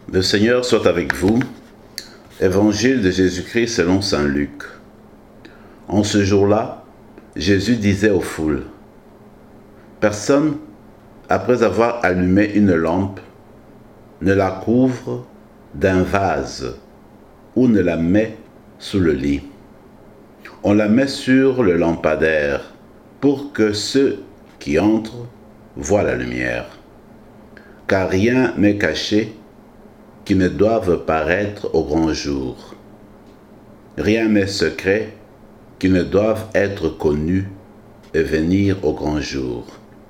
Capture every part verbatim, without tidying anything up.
Le Seigneur soit avec vous. Évangile de Jésus-Christ selon saint Luc. En ce jour-là, Jésus disait aux foules, « Personne, après avoir allumé une lampe, ne la couvre d'un vase ou ne la met sous le lit. On la met sur le lampadaire pour que ceux qui entrent voient la lumière. Car rien n'est caché qui ne doive paraître au grand jour. Rien n'est secret qui ne doive être connu et venir au grand jour.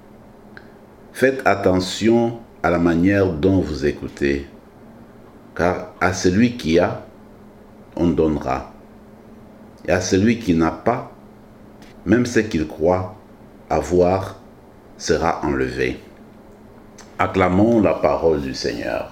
Faites attention à la manière dont vous écoutez, car à celui qui a, on donnera, et à celui qui n'a pas, même ce qu'il croit avoir sera enlevé. » Acclamons la parole du Seigneur.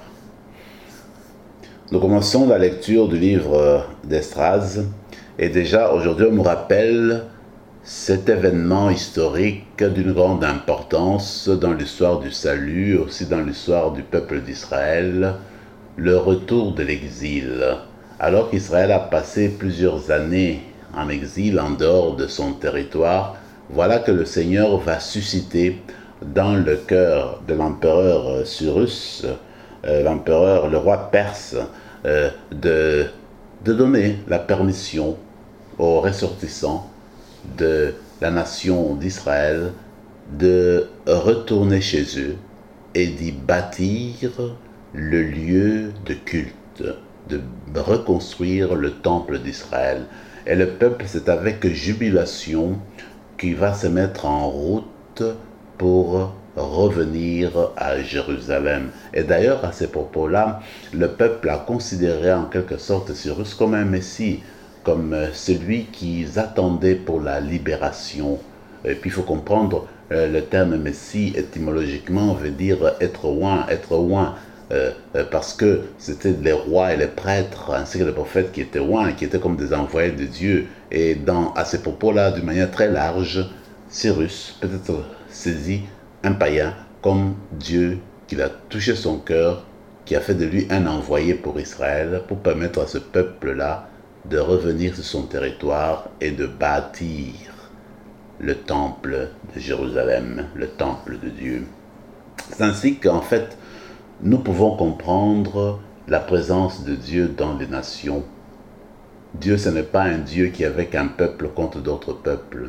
Nous commençons la lecture du livre d'Esdras, et déjà aujourd'hui on nous rappelle cet événement historique d'une grande importance dans l'histoire du salut, aussi dans l'histoire du peuple d'Israël, le retour de l'exil. Alors qu'Israël a passé plusieurs années en exil en dehors de son territoire, voilà que le Seigneur va susciter dans le cœur de l'empereur Cyrus, euh, l'empereur, le roi perse, euh, de, de donner la permission aux ressortissants de la nation d'Israël de retourner chez eux et d'y bâtir le lieu de culte, de reconstruire le temple d'Israël. Et le peuple, c'est avec jubilation qu'il va se mettre en route pour revenir à Jérusalem. Et d'ailleurs, à ces propos-là, le peuple a considéré en quelque sorte Cyrus comme un messie, comme celui qu'ils attendaient pour la libération. Et puis il faut comprendre, euh, le terme messie étymologiquement veut dire être oint, être oint, euh, euh, parce que c'était les rois et les prêtres, ainsi que les prophètes qui étaient oints, qui étaient comme des envoyés de Dieu. Et dans, à ces propos-là, d'une manière très large, Cyrus peut être saisi un païen comme Dieu qui a touché son cœur, qui a fait de lui un envoyé pour Israël, pour permettre à ce peuple-là de revenir sur son territoire et de bâtir le temple de Jérusalem, le temple de Dieu. C'est ainsi qu'en fait, nous pouvons comprendre la présence de Dieu dans les nations. Dieu, ce n'est pas un Dieu qui est avec un peuple contre d'autres peuples.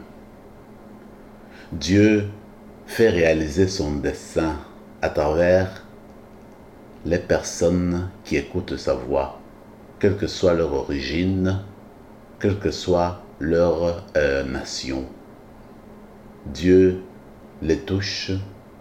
Dieu fait réaliser son dessein à travers les personnes qui écoutent sa voix, quelle que soit leur origine, quelle que soit leur euh, nation. Dieu les touche,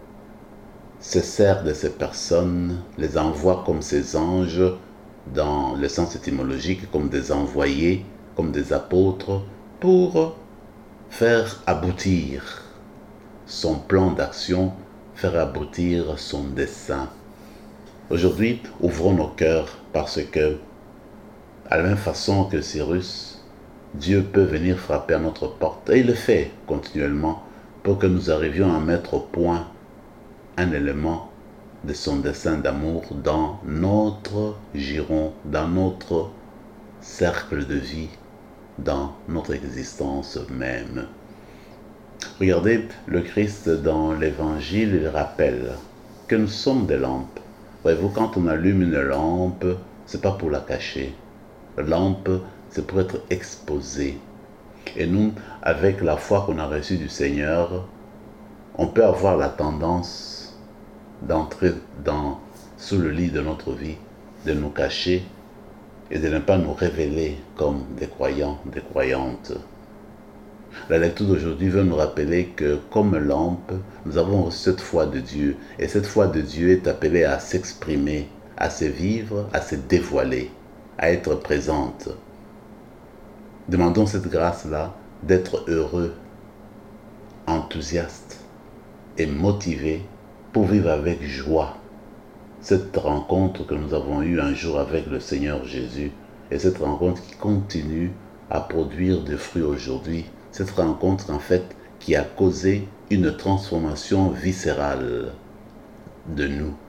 se sert de ces personnes, les envoie comme ses anges, dans le sens étymologique, comme des envoyés, comme des apôtres, pour faire aboutir son plan d'action, faire aboutir son dessein. Aujourd'hui, ouvrons nos cœurs parce que, à la même façon que Cyrus, Dieu peut venir frapper à notre porte, et il le fait continuellement, pour que nous arrivions à mettre au point un élément de son dessein d'amour dans notre giron, dans notre cercle de vie, dans notre existence même. Regardez, le Christ dans l'Évangile, il rappelle que nous sommes des lampes. Voyez-vous, quand on allume une lampe, c'est pas pour la cacher. La lampe, c'est pour être exposée. Et nous, avec la foi qu'on a reçue du Seigneur, on peut avoir la tendance d'entrer dans, sous le lit de notre vie, de nous cacher et de ne pas nous révéler comme des croyants, des croyantes. La lecture d'aujourd'hui veut nous rappeler que, comme lampe, nous avons reçu cette foi de Dieu. Et cette foi de Dieu est appelée à s'exprimer, à se vivre, à se dévoiler, à être présente. Demandons cette grâce-là d'être heureux, enthousiaste et motivé pour vivre avec joie cette rencontre que nous avons eue un jour avec le Seigneur Jésus, et cette rencontre qui continue à produire des fruits aujourd'hui. Cette rencontre, en fait, qui a causé une transformation viscérale de nous,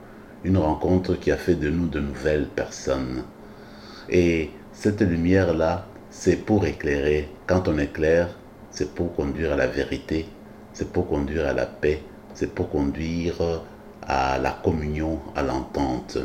une rencontre qui a fait de nous de nouvelles personnes. Et cette lumière-là, c'est pour éclairer. Quand on éclaire, c'est pour conduire à la vérité, c'est pour conduire à la paix, c'est pour conduire à la communion, à l'entente.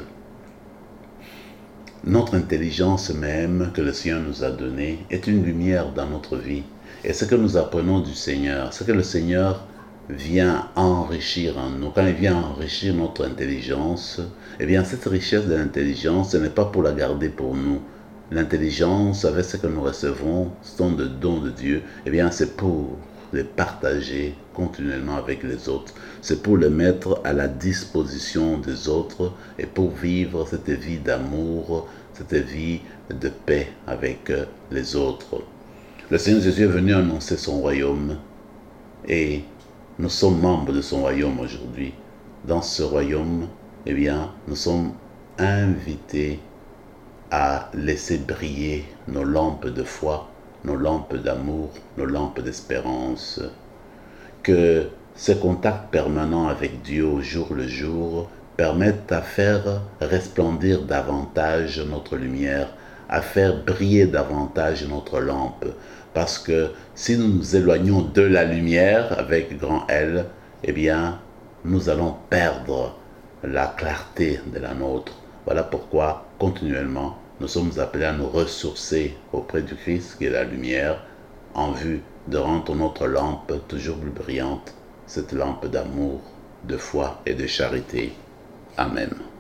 Notre intelligence même que le Seigneur nous a donnée est une lumière dans notre vie. Et ce que nous apprenons du Seigneur, ce que le Seigneur vient enrichir en nous, quand il vient enrichir notre intelligence, eh bien cette richesse de l'intelligence, ce n'est pas pour la garder pour nous. L'intelligence, avec ce que nous recevons, sont de dons de Dieu, eh bien c'est pour les partager continuellement avec les autres. C'est pour les mettre à la disposition des autres et pour vivre cette vie d'amour, cette vie de paix avec les autres. Le Seigneur Jésus est venu annoncer son royaume et nous sommes membres de son royaume aujourd'hui. Dans ce royaume, eh bien, nous sommes invités à laisser briller nos lampes de foi, nos lampes d'amour, nos lampes d'espérance. Que ce contact permanent avec Dieu au jour le jour permette à faire resplendir davantage notre lumière, à faire briller davantage notre lampe. Parce que si nous nous éloignons de la lumière avec grand L, eh bien, nous allons perdre la clarté de la nôtre. Voilà pourquoi, continuellement, nous sommes appelés à nous ressourcer auprès du Christ qui est la lumière, en vue de rendre notre lampe toujours plus brillante, cette lampe d'amour, de foi et de charité. Amen.